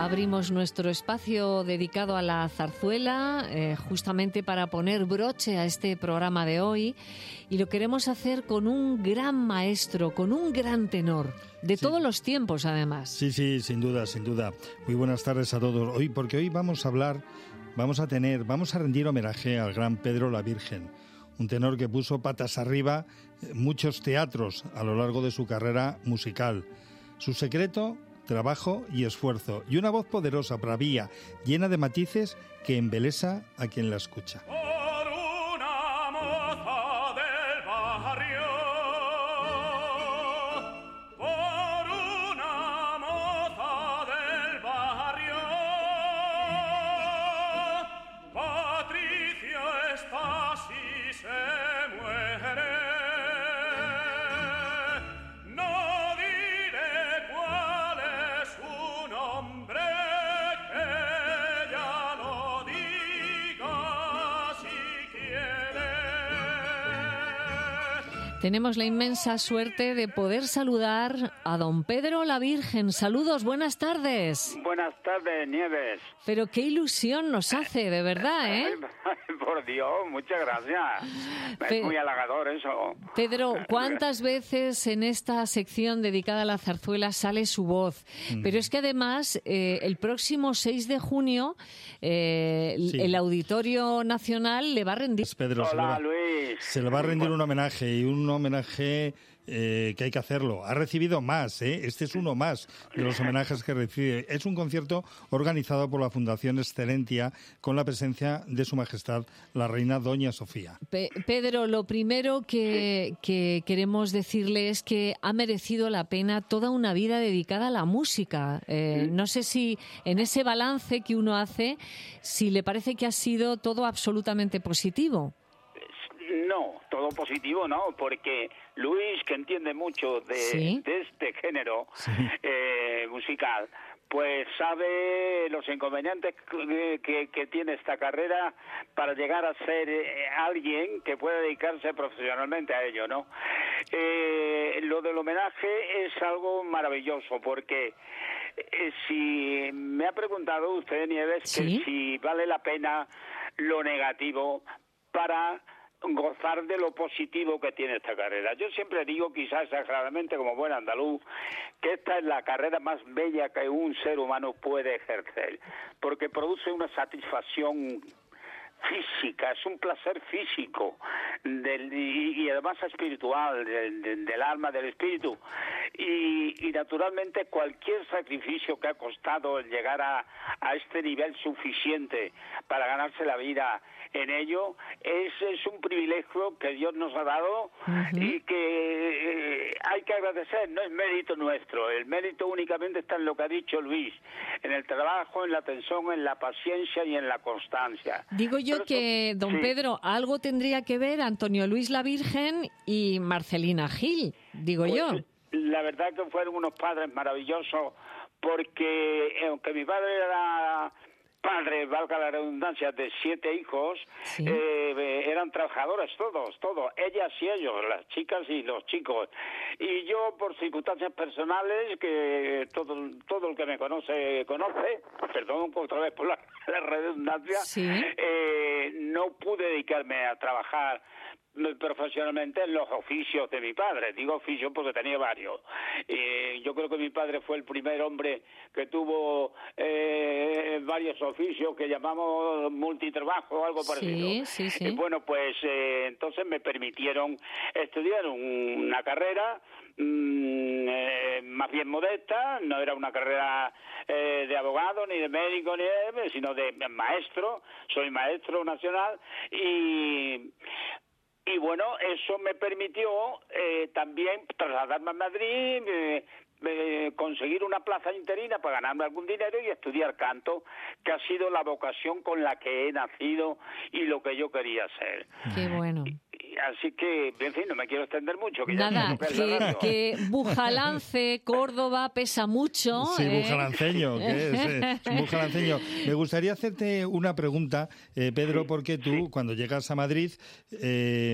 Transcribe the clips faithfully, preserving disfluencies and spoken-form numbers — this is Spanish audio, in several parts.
abrimos nuestro espacio dedicado a la zarzuela, eh, justamente para poner broche a este programa de hoy, y lo queremos hacer con un gran maestro, con un gran tenor, de sí. todos los tiempos además. Sí, sí, sin duda, sin duda. Muy buenas tardes a todos. Hoy, porque hoy vamos a hablar, vamos a tener, vamos a rendir homenaje al gran Pedro la Virgen, un tenor que puso patas arriba muchos teatros a lo largo de su carrera musical. Su secreto, trabajo y esfuerzo, y una voz poderosa, bravía, llena de matices que embelesa a quien la escucha. Tenemos la inmensa suerte de poder saludar a don Pedro la Virgen. Saludos, buenas tardes. Buenas tardes, Nieves. Pero qué ilusión nos hace, de verdad, ¿eh? Ay, por Dios, muchas gracias. Pe- es muy halagador eso. Pedro, ¿cuántas veces en esta sección dedicada a la zarzuela sale su voz? Mm. Pero es que además, eh, el próximo seis de junio, eh, sí. el Auditorio Nacional le va a rendir... Pues Pedro, Hola, se le va, Luis. Se le va a rendir un homenaje y un homenaje eh, que hay que hacerlo. Ha recibido más, ¿eh? Este es uno más de los homenajes que recibe. Es un concierto organizado por la Fundación Excelentia con la presencia de Su Majestad la Reina Doña Sofía. Pe- Pedro, lo primero que, que queremos decirle es que ha merecido la pena toda una vida dedicada a la música. Eh, no sé si en ese balance que uno hace, si le parece que ha sido todo absolutamente positivo. No, todo positivo no, porque Luis, que entiende mucho de, ¿Sí? de este género sí. eh, musical, pues sabe los inconvenientes que, que, que tiene esta carrera para llegar a ser eh, alguien que pueda dedicarse profesionalmente a ello, ¿no? Eh, lo del homenaje es algo maravilloso, porque eh, si me ha preguntado usted, Nieves, ¿Sí? que si vale la pena lo negativo para gozar de lo positivo que tiene esta carrera. Yo siempre digo, quizás exageradamente como buen andaluz, que esta es la carrera más bella que un ser humano puede ejercer, porque produce una satisfacción física, es un placer físico del, y, y además espiritual, del, del, del alma, del espíritu, y, y naturalmente cualquier sacrificio que ha costado el llegar a, a este nivel suficiente para ganarse la vida en ello, es, es un privilegio que Dios nos ha dado uh-huh. y que eh, hay que agradecer, no es mérito nuestro, el mérito únicamente está en lo que ha dicho Luis, en el trabajo, en la atención, en la paciencia y en la constancia. Digo yo Pero que, eso, don sí. Pedro, algo tendría que ver Antonio Luis la Virgen y Marcelina Gil, digo pues, yo. La verdad que fueron unos padres maravillosos, porque aunque mi padre era padre, valga la redundancia, de siete hijos, sí. eh, eran trabajadores todos, todos, ellas y ellos, las chicas y los chicos. Y yo, por circunstancias personales, que todo, todo el que me conoce, conoce, perdón otra vez por la, la redundancia, sí. eh, no pude dedicarme a trabajar profesionalmente en los oficios de mi padre. Digo oficios porque tenía varios. Eh, yo creo que mi padre fue el primer hombre que tuvo eh, varios oficios que llamamos multitrabajo o algo parecido. Sí, sí, sí. Eh, bueno, pues eh, entonces me permitieron estudiar un, una carrera mmm, eh, más bien modesta, no era una carrera eh, de abogado, ni de médico, ni de, sino de maestro. Soy maestro nacional y... Y bueno, eso me permitió eh, también trasladarme a Madrid, eh, eh, conseguir una plaza interina para ganarme algún dinero y estudiar canto, que ha sido la vocación con la que he nacido y lo que yo quería ser. Qué bueno. Y, y así que, en fin, no me quiero extender mucho. Que Nada, ya que, que Bujalance, Córdoba, pesa mucho. Sí, ¿eh? bujalanceño, que es, eh, es un bujalanceño. Me gustaría hacerte una pregunta, eh, Pedro, sí, porque tú, sí. cuando llegas a Madrid... Eh,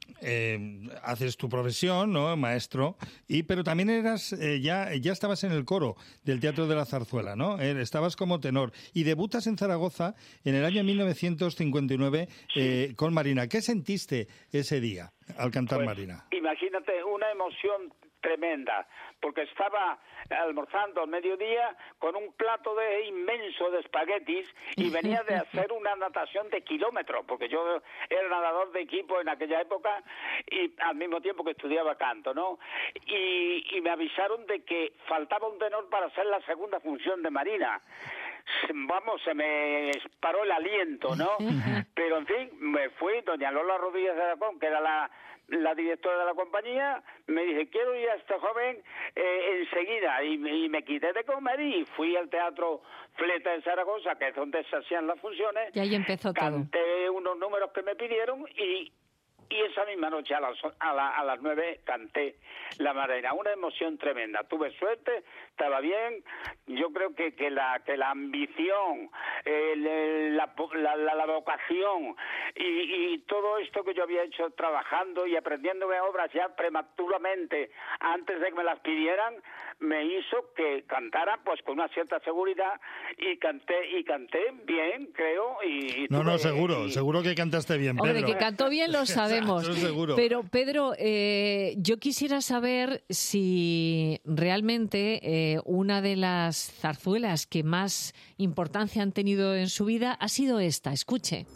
Eh, haces tu profesión, ¿no? Maestro, y pero también eras eh, ya ya estabas en el coro del Teatro de la Zarzuela, ¿no? Eh, estabas como tenor y debutas en Zaragoza en el año mil novecientos cincuenta y nueve eh, con Marina. ¿Qué sentiste ese día al cantar pues, Marina? Imagínate, una emoción tremenda, porque estaba almorzando al mediodía con un plato de inmenso de espaguetis y venía de hacer una natación de kilómetros, porque yo era nadador de equipo en aquella época y al mismo tiempo que estudiaba canto, ¿no? Y, y me avisaron de que faltaba un tenor para hacer la segunda función de Marina. Vamos, se me paró el aliento, ¿no? Pero, en fin, me fui, doña Lola Rodríguez de Aragón, que era la, la directora de la compañía, me dice, quiero ir a este joven eh, enseguida, y, y me quité de comer y fui al Teatro Fleta de Zaragoza, que es donde se hacían las funciones. Y ahí empezó todo. Canté unos números que me pidieron y... Y esa misma noche a las, a, la, a las nueve canté La Marina. Una emoción tremenda. Tuve suerte, estaba bien. Yo creo que, que, la, que la ambición, el, la, la, la, la vocación y, y todo esto que yo había hecho trabajando y aprendiéndome obras ya prematuramente antes de que me las pidieran, me hizo que cantara pues con una cierta seguridad y canté y canté bien, creo. Y, y no, tuve, no, seguro, y... seguro que cantaste bien, Pedro. Hombre, que cantó bien lo sabemos. Seguro. Pero, Pedro, eh, yo quisiera saber si realmente eh, una de las zarzuelas que más importancia han tenido en su vida ha sido esta. Escuche.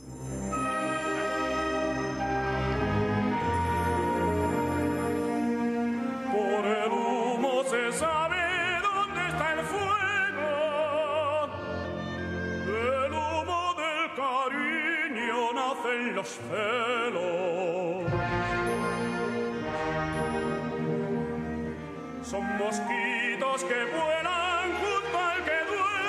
Por el humo se sabe dónde está el fuego. El humo del cariño nace en los celos. Son mosquitos que vuelan junto al que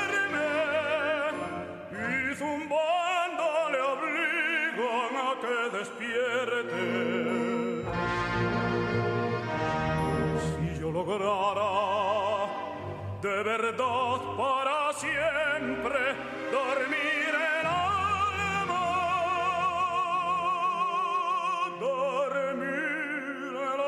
duerme y zumbando le obligan a que despierte. Si yo lograra de verdad para siempre dormir el alma, dormir el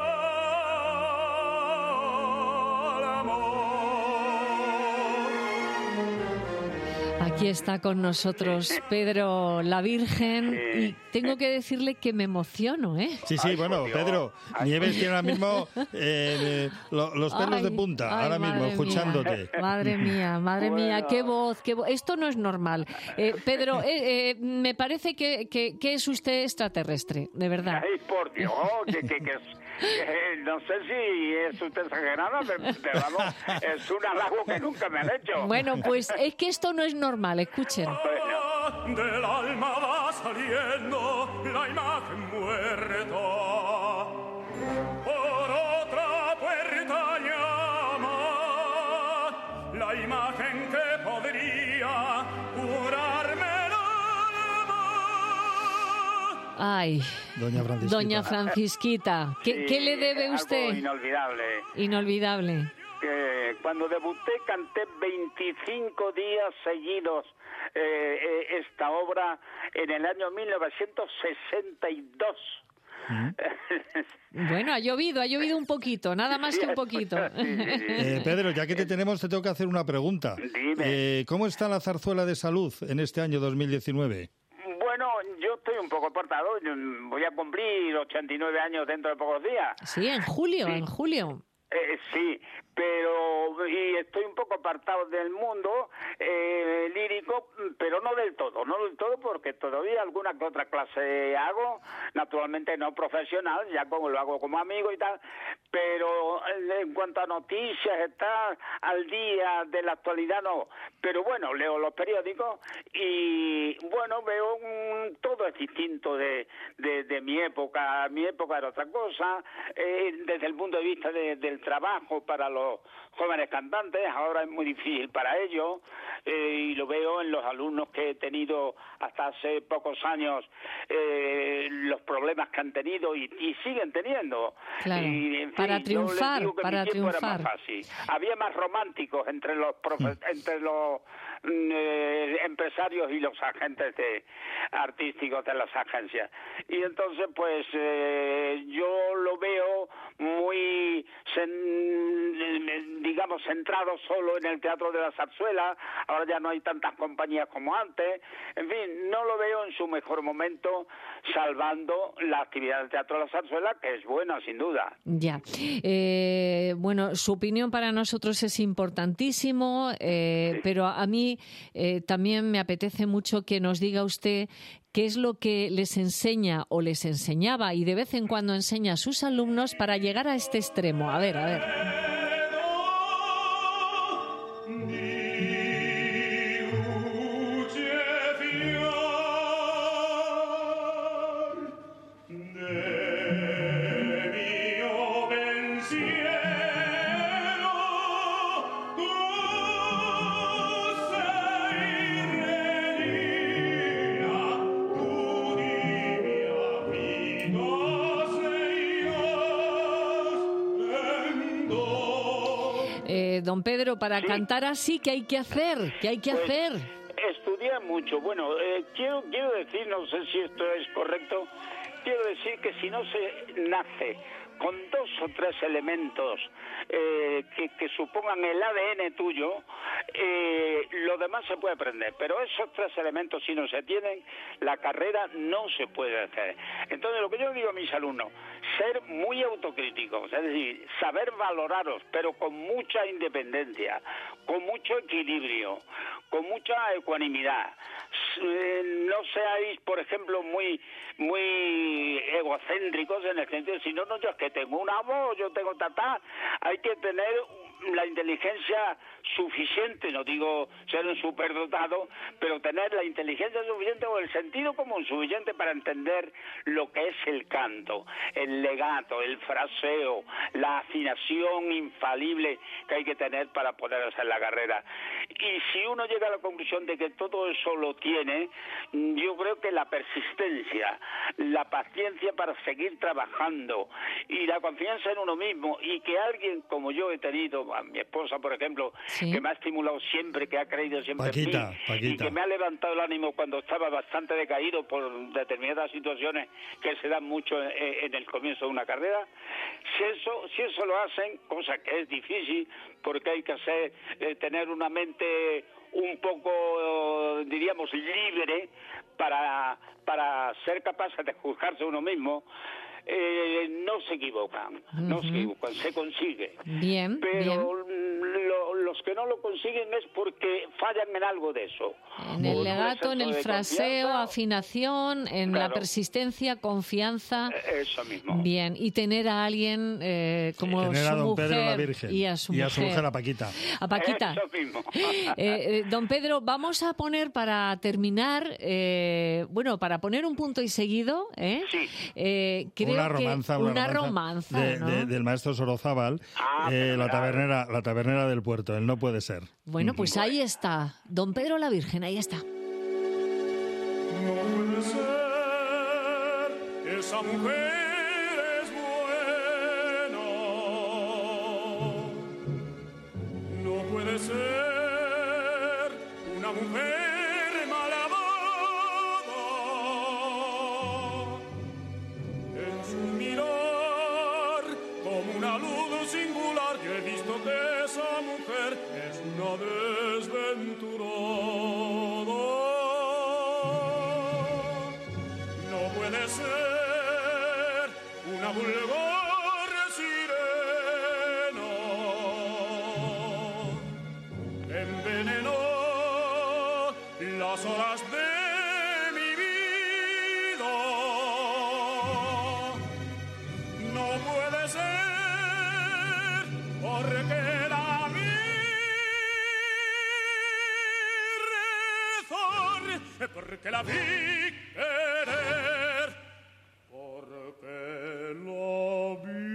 Aquí está con nosotros Pedro la Virgen y tengo que decirle que me emociono, ¿eh? Sí, sí, Ay, bueno, por Dios. Pedro, Ay. Nieves tiene ahora mismo eh, lo- los pelos Ay, de punta, ay, ahora mismo, madre escuchándote. mía, madre mía, madre Bueno. mía, qué voz, qué voz. Esto no es normal. Eh, Pedro, eh, eh, me parece que, que, que es usted extraterrestre, de verdad. Ay, por Dios, que, que, que, es- que no sé si es usted exagerada, pero, pero vamos, es un halago que nunca me han hecho. Bueno, pues es que esto no es normal, escuchen. Bueno. del alma va saliendo la imagen muerta. Por otra puerta llama la imagen que podría curarme el alma. Ay, Doña Francisquita. doña Francisquita, ¿qué, Sí, ¿qué le debe algo usted? inolvidable. Inolvidable. Que cuando debuté canté veinticinco días seguidos eh, eh, esta obra en el año mil novecientos sesenta y dos. Bueno, ha llovido, ha llovido un poquito, nada más que un poquito. Sí, sí, sí. Eh, Pedro, ya que te tenemos, te tengo que hacer una pregunta. Dime. Eh, ¿Cómo está la zarzuela de salud en este año dos mil diecinueve? Bueno, yo estoy un poco apartado, voy a cumplir ochenta y nueve años dentro de pocos días. Sí, en julio, Sí. en julio. Eh, sí, pero y estoy un poco apartado del mundo eh, lírico, pero no del todo, no del todo porque todavía alguna que otra clase hago, naturalmente no profesional, ya como lo hago como amigo y tal, pero en cuanto a noticias, estar al día de la actualidad no, pero bueno, leo los periódicos y bueno, veo un, todo es distinto de, de, de mi época, mi época era otra cosa, eh, desde el punto de vista de, del trabajo para los jóvenes cantantes, ahora es muy difícil para ellos, eh, y lo veo en los alumnos que he tenido hasta hace pocos años, eh, los problemas que han tenido y, y siguen teniendo. Claro, Y, en fin, para yo les triunfar, digo que para mi tiempo triunfar. Era más fácil. Había más románticos entre los profe- entre los eh, empresarios y los agentes de, artísticos de las agencias. Y entonces, pues, eh, yo lo veo muy, sen, digamos, centrado solo en el Teatro de la Zarzuela. Ahora ya no hay tantas compañías como antes. En fin, no lo veo en su mejor momento, salvando la actividad del Teatro de la Zarzuela, que es buena, sin duda. Ya. Eh, bueno, su opinión para nosotros es importantísimo, eh, sí. pero a mí eh, también me apetece mucho que nos diga usted qué es lo que les enseña o les enseñaba y de vez en cuando enseña a sus alumnos para llegar a este extremo. A ver, a ver. Don Pedro, para sí. cantar así, ¿qué hay que hacer? ¿Qué hay que pues, hacer? Estudiar mucho. Bueno, eh, quiero quiero decir, no sé si esto es correcto, quiero decir que si no se nace con dos o tres elementos eh, que, que supongan el A D N tuyo, eh, lo demás se puede aprender, pero esos tres elementos, si no se tienen, la carrera no se puede hacer. Entonces, lo que yo digo a mis alumnos, ser muy autocríticos, es decir, saber valoraros, pero con mucha independencia, con mucho equilibrio, con mucha ecuanimidad. No seáis, por ejemplo, muy muy egocéntricos en el sentido de si no, no, yo es que tengo una voz, yo tengo tatá. Hay que tener la inteligencia suficiente, no digo ser un superdotado, pero tener la inteligencia suficiente o el sentido común suficiente para entender lo que es el canto, el legato, el fraseo, la afinación infalible que hay que tener para poder hacer la carrera. Y si uno llega a la conclusión de que todo eso lo tiene, yo creo que la persistencia, la paciencia para seguir trabajando y la confianza en uno mismo, y que alguien como yo he tenido, a mi esposa por ejemplo, ¿sí? que me ha estimulado siempre, que ha creído siempre Paquita, en mí, Paquita. y que me ha levantado el ánimo cuando estaba bastante decaído por determinadas situaciones que se dan mucho en, en el comienzo de una carrera. Si eso, si eso lo hacen, cosa que es difícil porque hay que hacer, eh, tener una mente un poco, diríamos, libre para, para ser capaces de juzgarse uno mismo. Eh, no se equivocan, uh-huh. no se equivocan, se consigue. Bien, pero bien. Lo, los que no lo consiguen es porque fallan en algo de eso. En el legato, en el fraseo, afinación, en claro. la persistencia, confianza. Eso mismo. Bien, y tener a alguien eh, como tener su a don mujer Pedro la Virgen y a su y mujer. a su mujer, a Paquita. A Paquita. Eso mismo. eh, eh, don Pedro, vamos a poner para terminar, eh, bueno, para poner un punto y seguido, ¿eh? Sí. Eh, creo una romanza, que una, una romanza, romanza de, ¿no? de, del maestro Sorozábal, ah, eh, la tabernera, la tabernera del puerto, el no puede ser. Bueno, pues uh-huh. ahí está, don Pedro la Virgen, ahí está. No puede ser, esa mujer es buena. No puede ser una mujer malvada. En su mirar, como una luz singular, yo he visto que esa mujer es una desventurada. No puede ser una vulgar sirena. Envenenó las horas de mi vida. No puede ser porque la vi rezar, porque la vi querer, porque la vi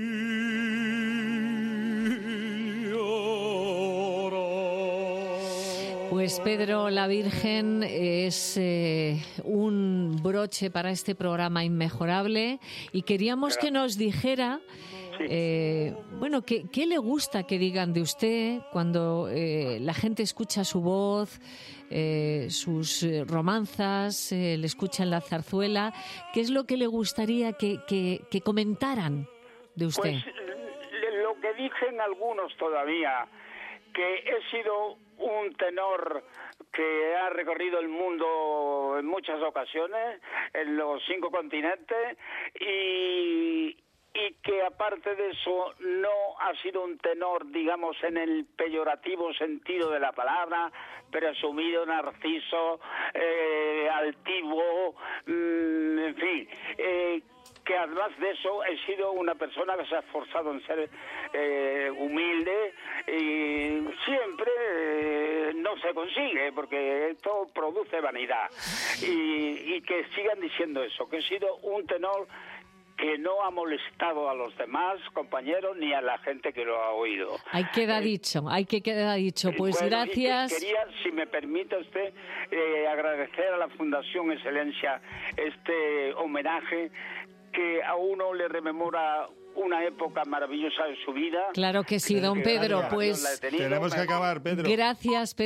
llorar. Pues Pedro la Virgen es eh, un broche para este programa inmejorable y queríamos que nos dijera Sí. Eh, bueno, ¿qué, ¿qué le gusta que digan de usted cuando eh, la gente escucha su voz, eh, sus eh, romanzas, eh, le escuchan la zarzuela? ¿Qué es lo que le gustaría que, que, que comentaran de usted? Pues lo que dicen algunos todavía, que he sido un tenor que ha recorrido el mundo en muchas ocasiones, en los cinco continentes, y, y que aparte de eso no ha sido un tenor, digamos, en el peyorativo sentido de la palabra, presumido, narciso, eh, altivo, mmm, en fin, eh, que además de eso he sido una persona que se ha esforzado en ser eh, humilde y siempre eh, no se consigue porque esto produce vanidad y, y que sigan diciendo eso, que he sido un tenor que no ha molestado a los demás compañeros ni a la gente que lo ha oído. Ahí queda eh, dicho, hay que quedar dicho. Pues bueno, gracias. Quería, si me permite usted, eh, agradecer a la Fundación Excelencia este homenaje que a uno le rememora una época maravillosa de su vida. Claro que sí, don Pedro. Pues tenemos que acabar, Pedro. Gracias, Pedro.